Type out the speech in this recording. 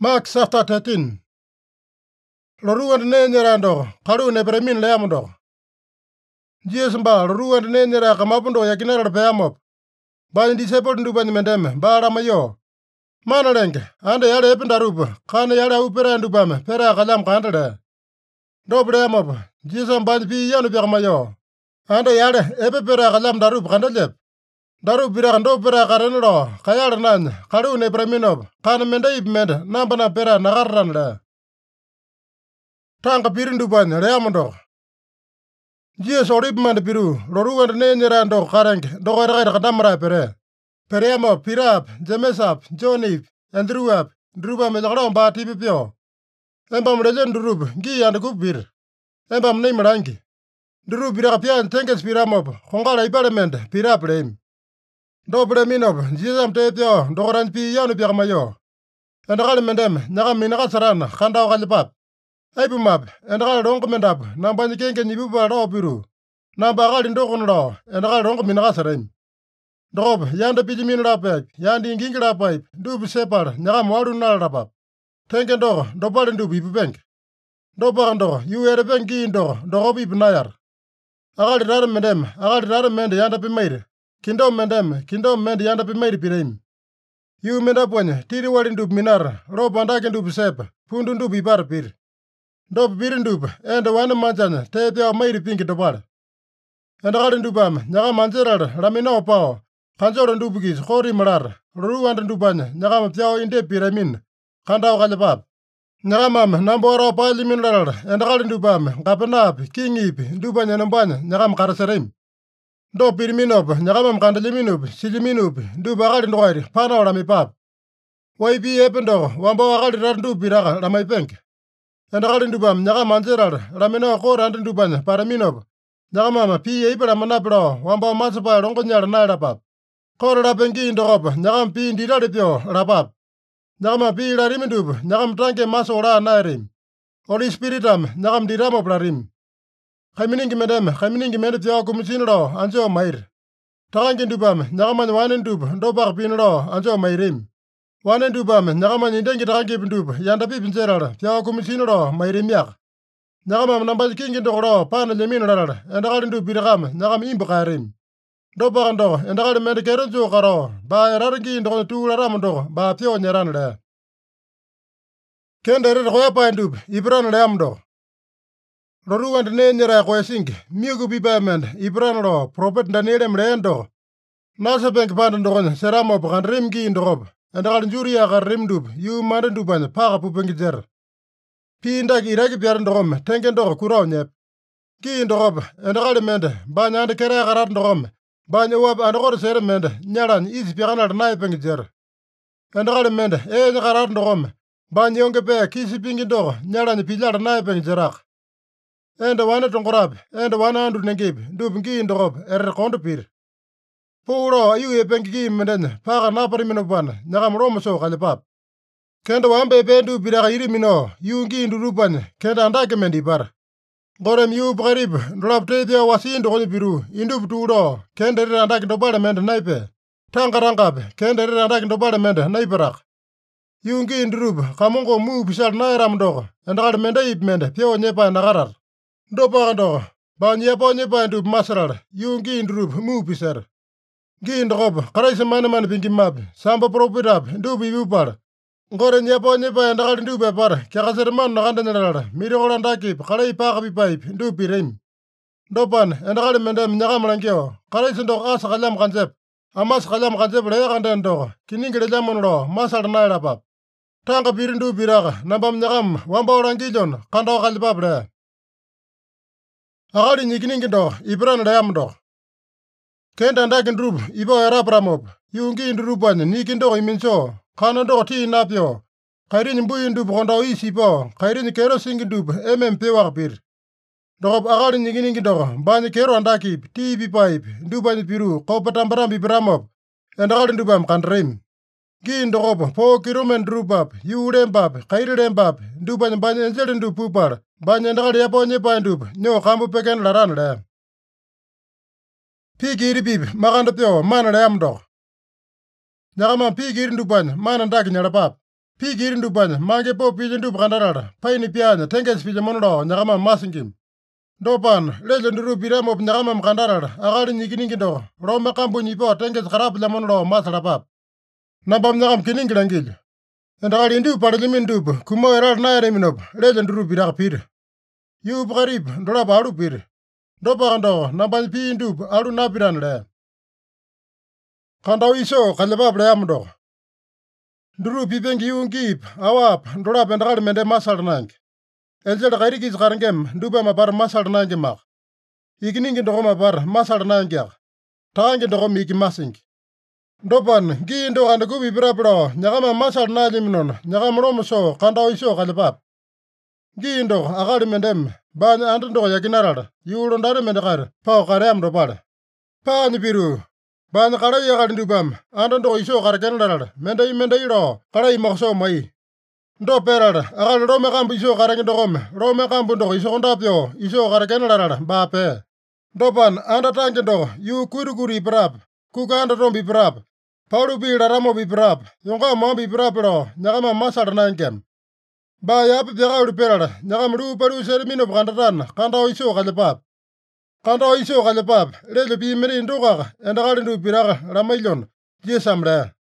Mark chapter 13. Loruan ne nyerando, kalu ne bremin leamundo. Jesus ba loruan ne nyera kamapundo yakinara peamop. Ba disciple nduban mendem, ba ramayo. Manalenge, ande yale ependaruba, kana yale upera ndubame, pera kalam kandade. Dobre amop, Jesus ban pi yanu bermayo. Ande yale epepera kalam darub kandalep. Darub bira kando pera karenlo, kayar nan, kalu ne breminop, kana mende ipmed, nambana pera nagarranle. Tanga pirinduban leamundo. Jesus oribman piru, loruan ne nyerando kareng, dogara kadamra pere. Pereamo, Pirap, Jemesap, Jonip, Andrewap, Druba melagron ba tipipio. Embam legend drub, gi and gubir. Embam name rangi. Drub birapian tenkes piramop, Hongara iparament, Pirap lame. Dobre minop, Jisam tepio, Doran pi yanu piramayo. And the mendem, Nagaminasaran, Kanda Galipap. Ibumap, and all donkomendap, Nambanking and Yibuba raw piru. Nabagal in Dokonro, and all donkominasarim. Drop, yanda pijimin rapep, yandi gingra pipe, dub separ, Nagam Waruna rapap. Tank and door, Dopal and dubi bank. Dopando, you were a banky in door, Dorobi Nayar. I got it madam, I got it man the yanda be made. Kingdom mend the yanda be made pirim. You made up when, Tiri Wadin dub minar, rope and I can dub sep, Pundun dubi barpir. Dop birin dub, and the one manjan, tape your made pink dopal. And I got in dubam, Nagamanzer, Ramino pow. Kanjor and Dubugis, Hori Marar, Ru and Duban, Nagam Piao in de Piramin, Kandao Galabab. Nagamam, Nambora Palimin, and Alin Dubam, Gapanab, King Ip, Duban and Ban, Nagam Karasarim. Do Piriminop, Nagamam Kandaliminub, Siliminub, Dubagal and Roy, Panorami Pap. Why be Ependo, Wamba Randu Piraga, Ramai Bank. And Alin Dubam, Nagamanzer, Ramino, Hor and Duban, Paraminov. Nagamama, P. Abramanabro, Wamba Masapa, Rongonya, Nairapap. Korra pengi in the rob, Nagam pi in the radio, Rabab. Nagama pi la rimidub, Nagam tranke masora nairim. Holy Spiritam, Nagam di ramo prarim. Hamining medem, Hamining meditio commissionero, Anjo Mair. Tangin dubam, Nagaman one and dub, Dobar pinro, Anjo Mairim. One and dubam, Nagaman in dengi dragib dub, Yanda pipin zerar, Pio commissionero, Mairimiak. Nagamam number king in the ro, Pan and the mineral, and all into Piram, Nagam imbukarim. Dobando, and all the Medicare Jokaro, by Rargi in the two Ramando, by Pio Neranle. Kender Royapa and Dub, Ibran Lamdo. Roru and Nera Quasink, Mugu Bibament, Ibranro, Prophet Danelem Rando. Nasa Bank Bandon, Seramo, and Rimgi in the rob, and all Juria Rimdub, you Maranduban, Parapupengizer. Pindak Iraki Piarandrom, Tankendo, Kuronep. Gi in the rob, and all the men, Banya the Karagarandrom. Banyawab and all ceremend, Nyaran is piano knifing. And all the men, Garandrom, Banyonga bear, kissing in door, Nyaran Pilar knifing Zerak. And the one at Tongrab, and the 100 Negib, Dubingi in the rob, Contapir. Poor you a penki menden, Paranaparimin, Nagam Romaso, Kalipap. Can the one baby do Piraimino, you gi in the Ruban, can't undocumenti bar. Gorem you brib, drop Tadia was in the Holy Piru, Indu Turo, Kender and Dak the Parliament Naipe. Tangarangab, Kender and Dak the Parliament Naiperak. You gi in the rub, Kamongo move shall Nairam dog, and all the Mendaip mend, Pio Nepa Nagarar. Dopando, Banyapo Nepa and Masarar, you gi in the rub, move pisser. Gi in the rob, Karais Manaman Pinky Map, Samba Propidap, Dubi Upar. Goren Yapo Nepa and all do pepper, Karaserman Randanar, Mirorandaki, Kalai Pakabi Pipe, do Pirim. Dopan, and all the Mendam Nagamankio, Karisando As Kalam Concept, Amas Kalam Concept, Randando, Kiningalamon Law, Masar Nairapap. Tanka Pirindu Piraga, Nabam Nagam, Wamba Rangijon, Kando Kalipabra. Agadi Nikiningido, Ibran Ramdo. Kent and Dakin Rub, Ibo Rapramop, Yungi in Ruban, Nikindo Iminso. Kanado tea napio. Kairin buin dub rondo isipo. Kairin kerosing dub MM pewapir. Dog agarin yinging dog. Bany kero andaki. TV pipe. Duban piru. Kopatambaram bibramop. And agarin dubam kandrim. Gin dog. Po kirumen drupap. You rembab. Kairembab. Duban bany and du pupar. Bany and agaria dub. No kambu pekan laran. Piggy bib. Magandapio. Man and am dog. Nagama pig in Duban, man and dag in your pap. Piki dupanya, mange po pili dup kandarada, paini pianya, tenges pili mono, nyakama masingim. Dopan, lejo nduru piramo nyakama mkandarada, akali nyikiningi do, roma kambu nyipo, tenges karap mono, masalapap. Nabam nyakam kiningi langil. Endakali ndu paralimin dup, kumo eral naere minop, lejo nduru pirak pir. Yu bukarip, ndora baru pir. Dopa kando, nabam pi dup, alu napiran le. Kando iso, kalabab le amdo. Nduru pipengi yungip, awap, ndora pendakali mende masal nang. Eljel kairikis karangem, dupa mapar masal nangi mak. Ikiningi ndoko mapar masal nangi ak. Tangi ndoko miki masing. Dopan, gi ndo kanda kubi pirapiro, nyakama masal nangi minon, nyakama romo so, kanda iso kalabab. Gi ndo, akali mendem, banya ando ndoko yakinarada, yulo ndare mendakar, pao kaream dopale. Paani piru. Banya karai akali ndupam, ando ndoko iso karakenarada, mendai ro, karai makso mai. Ndo perada, akali rome kambu iso karangin dokome, rome kambu ndoko iso kondapyo, iso karakenarada, bape. Dopan, anda tangi ndoko, yu kuri pirap, kuka anda rombi pirap. Paulu pila ramo pirap, yonga mombi pirap ro, nyakama masada nangkem. Ba yapi piaka uli perada, nyakama lu palu serimino pukandatan, kanda iso kalipap. Kanda iso kalipap, lele pi meri ndokaka, endakali ndu piraka, ramailon, jesam le.